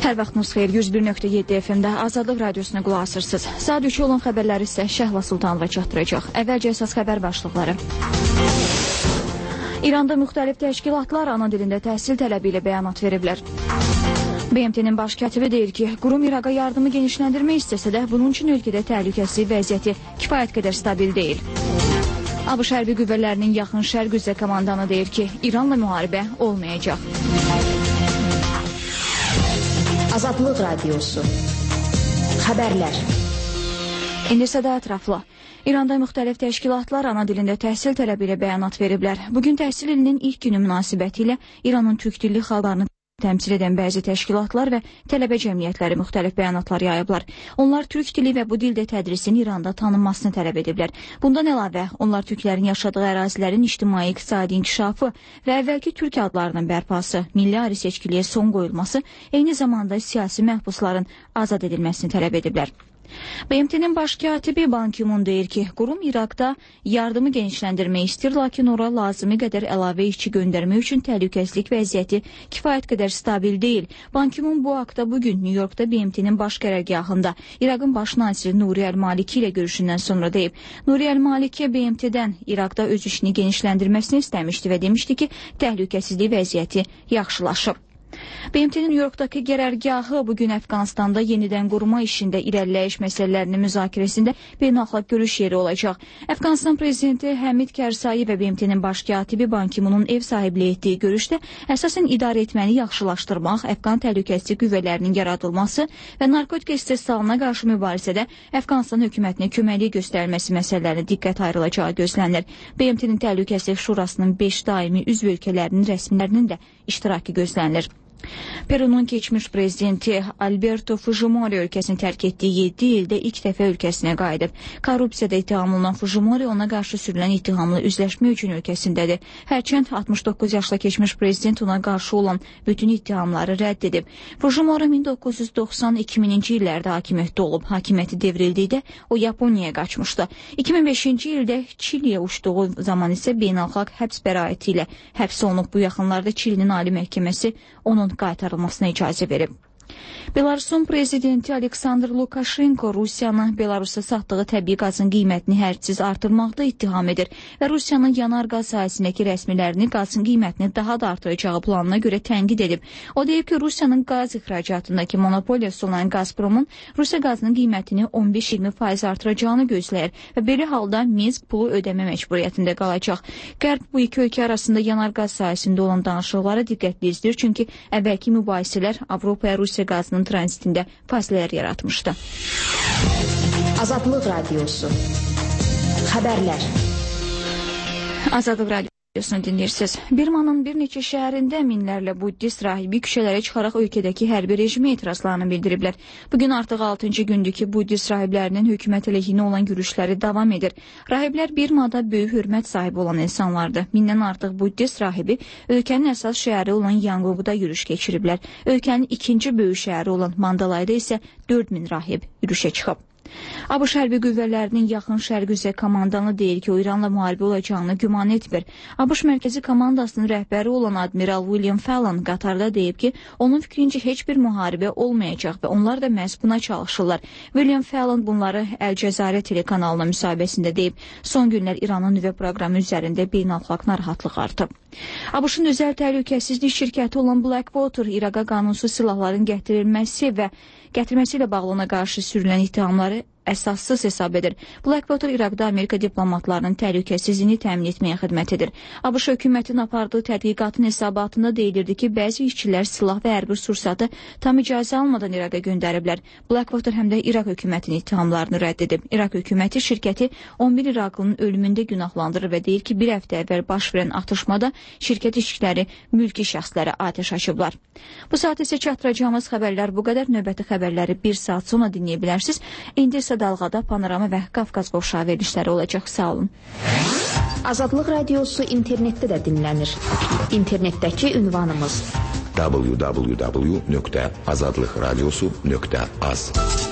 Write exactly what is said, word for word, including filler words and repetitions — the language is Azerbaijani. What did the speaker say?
Hər vaxtınız xeyir, yüz bir nöqtə yeddi F M-də Azadlıq Radiosuna qulaq asırsınız. Saat üçü olan xəbərləri isə Şəhla Sultanova çatdıracaq. Əvvəlcə əsas xəbər başlıqları. İranda müxtəlif təşkilatlar ana dilində təhsil tələbi ilə bəyanat veriblər. B M T-nin baş katibi deyir ki, qurum İraqa yardımı genişləndirmək istəsə də, bunun üçün ölkədə təhlükəsizlik vəziyyəti kifayət qədər stabil deyil. ABŞ hərbi qüvvələrinin yaxın şərq üzrə komandanı deyir ki, İranla müharibə olmayacaq. Azadlıq Radiosu. Xəbərlər. İndi isə də ətraflı. İranda müxtəlif təşkilatlar ana dilində təhsil tələbi ilə bəyanat veriblər. Bugün təhsil ilinin ilk günü münasibəti ilə İranın türk dilli xalqlarını təmsil edən bəzi təşkilatlar və tələbə cəmiyyətləri müxtəlif bəyanatlar yayıblar. Onlar türk dili və bu dildə tədrisin İranda tanınmasını tələb ediblər. Bundan əlavə, onlar türklərin yaşadığı ərazilərin ictimai-iqtisadi inkişafı və əvvəlki türk adlarının bərpası, milli ayrı seçkiliyə son qoyulması, eyni zamanda siyasi məhbusların azad edilməsini tələb ediblər. B M T-nin baş katibi Ban Ki-moon deyir ki, qurum İraqda yardımı genişləndirmək istir, lakin ora lazımi qədər əlavə işçi göndərmək üçün təhlükəsizlik vəziyyəti kifayət qədər stabil deyil. Ban Ki-moon bu haqda bugün New Yorkda B M T-nin baş qərargahında İraqın baş naziri Nuri Əl-Maliki ilə görüşündən sonra deyib. Nuri Əl-Maliki B M T-dən İraqda öz işini genişləndirməsini istəmişdi və demişdi ki, təhlükəsizlik vəziyyəti yaxşılaşıb. B M T-nin New Yorkdakı qərargahı bugün Əfqanistanda yenidən qurma işində irəliləyiş məsələlərinin müzakirəsində beynəlxalq görüş yeri olacaq. Əfqanistan prezidenti Həmid Kərsayi və B M T-nin baş katibi Ban Ki-moonun ev sahibliyi etdiyi görüşdə əsasən idarə etməni yaxşılaşdırmaq, Əfqan təhlükəsizlik qüvvələrinin yaradılması və narkotik istehsalına qarşı mübarizədə Əfqanistan hökumətinə köməklik göstərilməsi məsələlərinə diqqət ayrılacağı gözlənilir. B M T-nin Təhlükəsizlik Şurasının beş daimi üzv ölkələrinin rəsmilərinin də iştirakı gözlənilir. Perunun keçmiş prezidenti Alberto Fujimori ölkəsini tərk etdiyi yeddi ildə ilk dəfə ölkəsinə qayıdıb. Korrupsiyada ittihamlı olan Fujimori ona qarşı sürülən ittihamla üzləşmək üçün ölkəsindədir. Hərçənd altmış doqquz yaşlı keçmiş prezident ona qarşı olan bütün ittihamları rədd edib. Fujimori min doqquz yüz doxsan iki minci illərdə hakimiyyətdə olub. Hakimiyyəti devrildikdə o Yaponiyaya qaçmışdı. iki min beşinci ildə Çiliyə uçduğu zaman isə beynəlxalq həbs bəraəti ilə həbs olunub. Bu yaxınlarda Çilinin Ali Məhkəməsi onun qaytarılmasına icazə verib. Belarusun prezidenti Aleksandr Lukashenko Rusiyanın Belarusa satdığı təbii qazın qiymətini hədsiz artırmaqda ittiham edir və Rusiyanın yanar qaz sahəsindəki rəsmilərini qazın qiymətini daha da artıracağı planına görə tənqid edib. O deyib ki, Rusiyanın qaz ixracatındakı monopoliyası olan Gazpromun Rusiya qazının qiymətini on beş iyirmi faiz artıracağını gözləyir və belə halda Minsk pulu ödəmə məcburiyyətində qalacaq. Qərb bu iki ölkə arasında yanar qaz sahəsində olan danışıqlara diqqətli izləyir, çünki əvvəlki mübahisələr Avropaya Rusiya qazının transitində fasilələr yaratmışdı. Azadlıq Radiosu. Xəbərlər. Azadlıq Radiosunu dinləyirsiniz. Birmanın bir neçə şəhərində minlərlə buddist rahibi küçələrə çıxaraq ölkədəki hərbi rejimə etirazlarını bildiriblər. Bugün artıq altıncı gündür ki, buddist rahiblərinin hökumət əleyhinə olan yürüşləri davam edir. Rahiblər Birmada böyük hörmət sahibi olan insanlardır. Mindən artıq buddist rahibi ölkənin əsas şəhəri olan Yangonda yürüş keçiriblər. Ölkənin ikinci böyük şəhəri olan Mandalayda isə dörd min rahib yürüşə çıxıb. ABŞ hərbi qüvvələrinin yaxın şərq üzrə komandanı deyir ki, o İranla müharibə olacağını güman etmir. ABŞ mərkəzi komandasının rəhbəri olan admiral William Fallon Qatarda deyib ki, onun fikrincə heç bir müharibə olmayacaq və onlar da məhz buna çalışırlar. William Fallon bunları Əl-Cəzarə telekanalına müsahibəsində deyib. Son günlər İranın nüvə proqramı üzərində beynəlxalq narahatlıq artıb. ABŞ-ın özəl təhlükəsizlik şirkəti olan Blackwater İraqa qanunsuz silahların gətirilməsi və gətirməsi ilə bağlı ona qarşı sürülən ittihamları əsassız hesab edir. Blackwater İraqda Amerika diplomatlarının təhlükəsizliyini təmin etməyə xidmət edir. ABŞ hökumətinin apardığı tədqiqatın hesabatında deyilirdi ki, bəzi işçilər silah və hərbi sursatı tam icazə almadan İraqa göndəriblər. Blackwater həm də İraq hökumətinin ittihamlarını rədd edib. İraq hökuməti şirkəti on bir İraqlının ölümündə günahlandırır və deyir ki, bir həftə əvvəl baş verən atışmada şirkət işçiləri mülki şəxslərə atəş açıblar. Bu saat isə çatdıracağımız xəbərlər bu qədər. Növbəti xəbərləri bir saat sonra dinləyə bilərsiniz. İndi isə Dalğada Panorama və Qafqaz qovşağı verilişləri olacaq. Sağ olun. Azadlıq Radiosu internetdə də dinlənir. İnternetdəki ünvanımız w w w nöqtə azadlıqradiosu nöqtə az.